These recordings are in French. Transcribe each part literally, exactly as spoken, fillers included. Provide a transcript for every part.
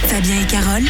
Fabien et Carole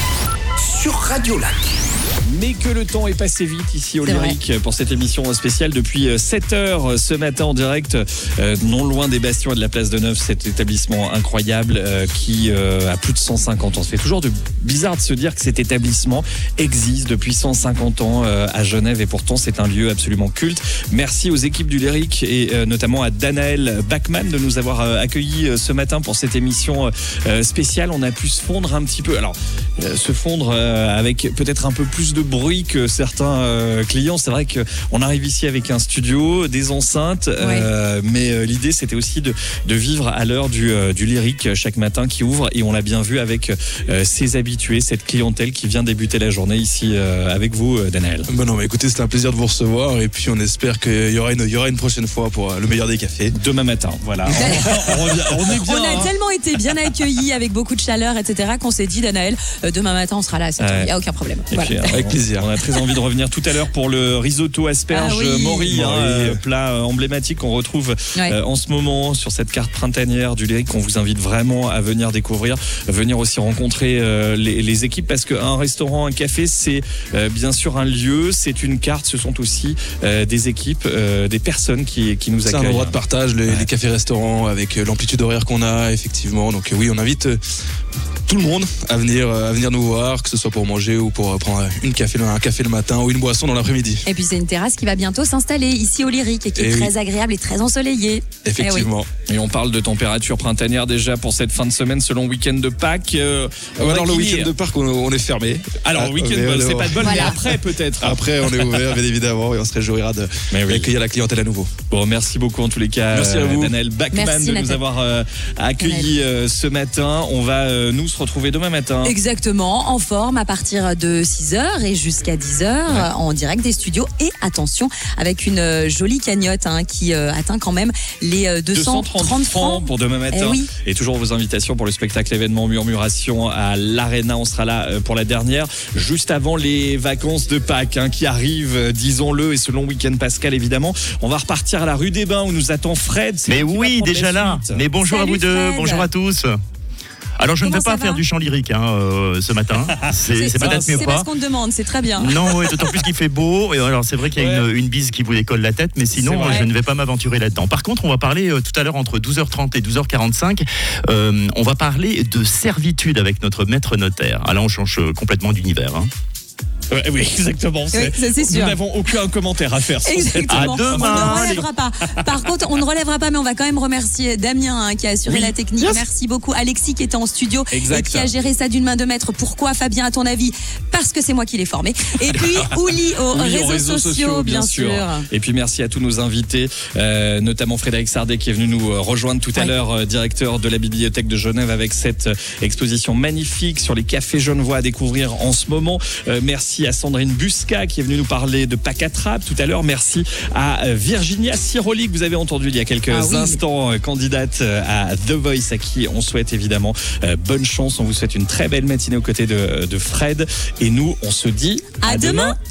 sur Radio Lac. Mais que le temps est passé vite ici au Lyrique pour cette émission spéciale depuis sept heures ce matin en direct, euh, non loin des Bastions et de la Place de Neuve, cet établissement incroyable euh, qui euh, a plus de cent cinquante ans. Ça fait toujours de, bizarre de se dire que cet établissement existe depuis cent cinquante ans euh, à Genève et pourtant c'est un lieu absolument culte. Merci aux équipes du Lyrique et euh, notamment à Danaël Bachmann de nous avoir euh, accueillis euh, ce matin pour cette émission euh, spéciale. On a pu se fondre un petit peu, alors euh, se fondre euh, avec peut-être un peu plus de bruit que certains euh, clients. C'est vrai qu'on arrive ici avec un studio, des enceintes, euh, ouais. mais euh, l'idée c'était aussi de, de vivre à l'heure du, euh, du Lyrique chaque matin qui ouvre et on l'a bien vu avec euh, ses habitués, cette clientèle qui vient débuter la journée ici euh, avec vous, euh, Danaël. Bon non, mais écoutez, c'était un plaisir de vous recevoir et puis on espère qu'il y aura une, il y aura une prochaine fois pour le meilleur des cafés. Demain matin, voilà. on, on, revient, on, est bien, on a hein. tellement été bien accueillis avec beaucoup de chaleur, et cetera qu'on s'est dit, Danaël, euh, demain matin on sera là, il ouais. n'y a aucun problème. Voilà. Puis, avec plaisir. On a très envie de revenir tout à l'heure pour le risotto asperge ah oui. Maury, hein, euh, plat emblématique qu'on retrouve ouais. euh, en ce moment sur cette carte printanière du Lyrique qu'on vous invite vraiment à venir découvrir, venir aussi rencontrer euh, les, les équipes parce qu'un restaurant, un café, c'est euh, bien sûr un lieu, c'est une carte, ce sont aussi euh, des équipes, euh, des personnes qui, qui nous accueillent. C'est un endroit de partage, les, ouais. les cafés-restaurants avec l'amplitude horaire qu'on a, effectivement. Donc oui, on invite tout le monde à venir, à venir nous voir, que ce soit pour manger ou pour prendre une café, un café le matin ou une boisson dans l'après-midi. Et puis c'est une terrasse qui va bientôt s'installer ici au Lyrique et qui est et très oui. agréable et très ensoleillée. Effectivement. Et, oui. et on parle de température printanière déjà pour cette fin de semaine selon le week-end de Pâques. Euh, ouais, alors le week-end de Pâques, on, on est fermé. Alors le week-end, bah, c'est pas de bol, voilà. mais après peut-être. Après, on est ouvert, bien évidemment, et on se réjouira de oui. d'accueillir la clientèle à nouveau. Bon, merci beaucoup en tous les cas, merci à vous. Danaël Bachmann, merci, de Nathalie. nous avoir euh, accueillis euh, ce matin. On va euh, nous se retrouver demain matin. Exactement, en forme à partir de six heures et jusqu'à dix heures ouais. en direct des studios. Et attention, avec une euh, jolie cagnotte hein, qui euh, atteint quand même les euh, deux cent trente francs pour demain matin. Eh oui. Et toujours vos invitations pour le spectacle événement Murmuration à l'Arena. On sera là euh, pour la dernière, juste avant les vacances de Pâques hein, qui arrivent, euh, disons-le, et ce long week-end pascal évidemment. On va repartir à la rue des Bains où nous attend Fred. Mais oui, déjà là. Mais bonjour Salut à vous deux, Fred. bonjour à tous. Alors je Comment ne vais pas faire va du chant lyrique hein, euh, ce matin, c'est, c'est peut-être mieux c'est pas. C'est parce qu'on te demande, c'est très bien. Non, ouais, d'autant plus qu'il fait beau, et alors c'est vrai qu'il y a ouais. une, une bise qui vous décolle la tête, mais sinon je ne vais pas m'aventurer là-dedans. Par contre, on va parler euh, tout à l'heure entre douze heures trente et douze heures quarante-cinq, euh, on va parler de servitude avec notre maître notaire. Alors on change complètement d'univers. Hein. Ouais, oui, exactement. C'est, oui, c'est sûr. Nous n'avons aucun commentaire à faire. Sur exactement. Cette... À demain, on ne relèvera pas. Par contre, on ne relèvera pas, mais on va quand même remercier Damien hein, qui a assuré oui. la technique. Yes. Merci beaucoup. Alexis qui était en studio exact. et qui a géré ça d'une main de maître. Pourquoi, Fabien, à ton avis? Parce que c'est moi qui l'ai formé. Et puis, Ouli aux, oui, réseaux, aux réseaux sociaux, sociaux bien, bien sûr. sûr. Et puis, merci à tous nos invités, euh, notamment Frédéric Sardet qui est venu nous rejoindre tout à ouais. l'heure, euh, directeur de la Bibliothèque de Genève avec cette exposition magnifique sur les cafés genevois à découvrir en ce moment. Euh, merci à Sandrine Bus qui est venu nous parler de Pâques à Trappes tout à l'heure. Merci à Virginia Siroli que vous avez entendu il y a quelques ah oui. instants, candidate à The Voice à qui on souhaite évidemment euh, bonne chance. On vous souhaite une très belle matinée aux côtés de, de Fred et nous on se dit à, à demain. demain